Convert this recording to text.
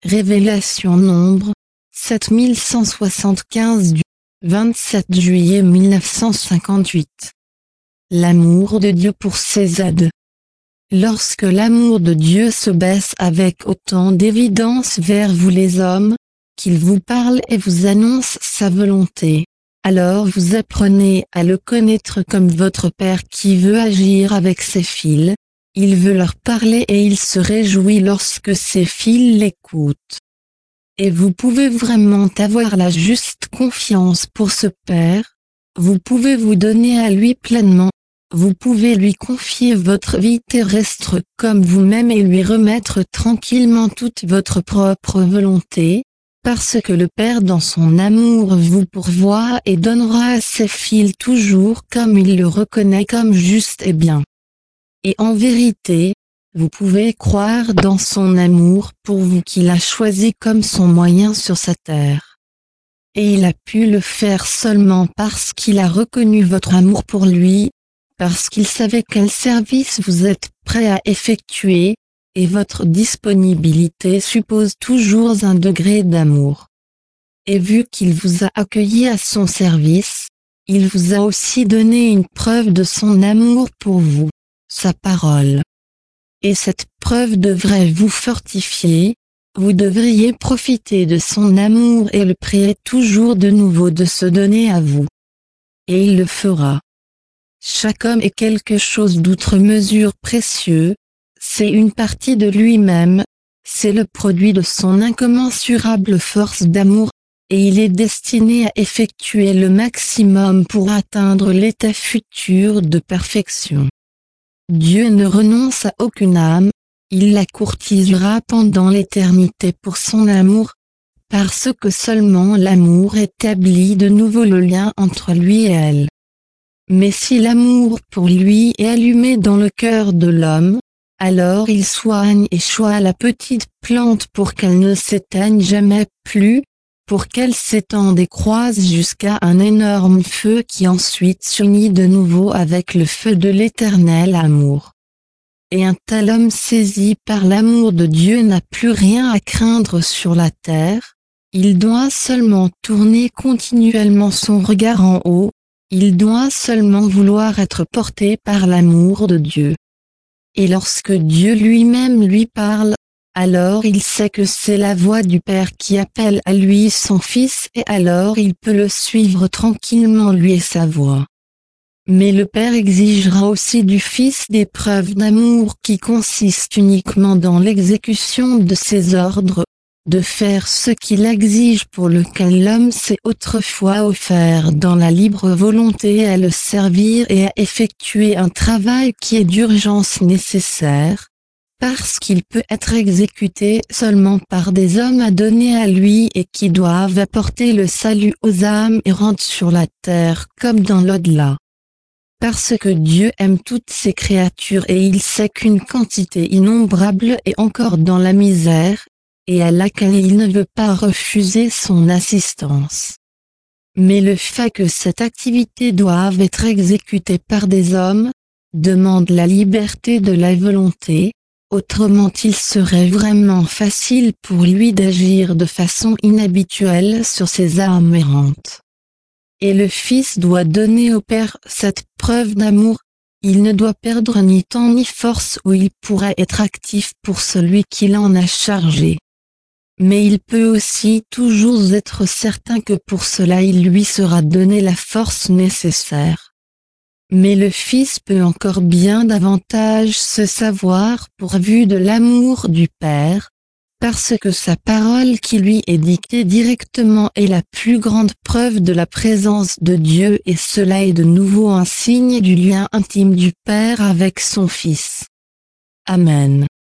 Révélation Nombre, 7175 du 27 juillet 1958. L'amour de Dieu pour Césade. Lorsque l'amour de Dieu se baisse avec autant d'évidence vers vous les hommes, qu'il vous parle et vous annonce sa volonté, alors vous apprenez à le connaître comme votre Père qui veut agir avec ses fils. Il veut leur parler et il se réjouit lorsque ses fils l'écoutent. Et vous pouvez vraiment avoir la juste confiance pour ce Père, vous pouvez vous donner à lui pleinement, vous pouvez lui confier votre vie terrestre comme vous-même et lui remettre tranquillement toute votre propre volonté, parce que le Père dans son amour vous pourvoit et donnera à ses fils toujours comme il le reconnaît comme juste et bien. Et en vérité, vous pouvez croire dans son amour pour vous qu'il a choisi comme son moyen sur sa terre. Et il a pu le faire seulement parce qu'il a reconnu votre amour pour lui, parce qu'il savait quel service vous êtes prêt à effectuer, et votre disponibilité suppose toujours un degré d'amour. Et vu qu'il vous a accueilli à son service, il vous a aussi donné une preuve de son amour pour vous. Sa parole. Et cette preuve devrait vous fortifier, vous devriez profiter de son amour et le prier toujours de nouveau de se donner à vous. Et il le fera. Chaque homme est quelque chose d'outre mesure précieux, c'est une partie de lui-même, c'est le produit de son incommensurable force d'amour, et il est destiné à effectuer le maximum pour atteindre l'état futur de perfection. Dieu ne renonce à aucune âme, il la courtisera pendant l'éternité pour son amour, parce que seulement l'amour établit de nouveau le lien entre lui et elle. Mais si l'amour pour lui est allumé dans le cœur de l'homme, alors il soigne et choisit la petite plante pour qu'elle ne s'éteigne jamais plus, pour qu'elle s'étende et croise jusqu'à un énorme feu qui ensuite s'unit de nouveau avec le feu de l'éternel amour. Et un tel homme saisi par l'amour de Dieu n'a plus rien à craindre sur la terre, il doit seulement tourner continuellement son regard en haut, il doit seulement vouloir être porté par l'amour de Dieu. Et lorsque Dieu lui-même lui parle, alors il sait que c'est la voix du Père qui appelle à lui son Fils et alors il peut le suivre tranquillement lui et sa voix. Mais le Père exigera aussi du Fils des preuves d'amour qui consistent uniquement dans l'exécution de ses ordres, de faire ce qu'il exige pour lequel l'homme s'est autrefois offert dans la libre volonté à le servir et à effectuer un travail qui est d'urgence nécessaire, parce qu'il peut être exécuté seulement par des hommes adonnés à lui et qui doivent apporter le salut aux âmes errantes sur la terre comme dans l'au-delà. Parce que Dieu aime toutes ses créatures et il sait qu'une quantité innombrable est encore dans la misère, et à laquelle il ne veut pas refuser son assistance. Mais le fait que cette activité doive être exécutée par des hommes, demande la liberté de la volonté, autrement il serait vraiment facile pour lui d'agir de façon inhabituelle sur ces âmes errantes. Et le Fils doit donner au Père cette preuve d'amour, il ne doit perdre ni temps ni force où il pourrait être actif pour celui qui l'en a chargé. Mais il peut aussi toujours être certain que pour cela il lui sera donné la force nécessaire. Mais le Fils peut encore bien davantage se savoir pourvu de l'amour du Père, parce que sa parole qui lui est dictée directement est la plus grande preuve de la présence de Dieu et cela est de nouveau un signe du lien intime du Père avec son Fils. Amen.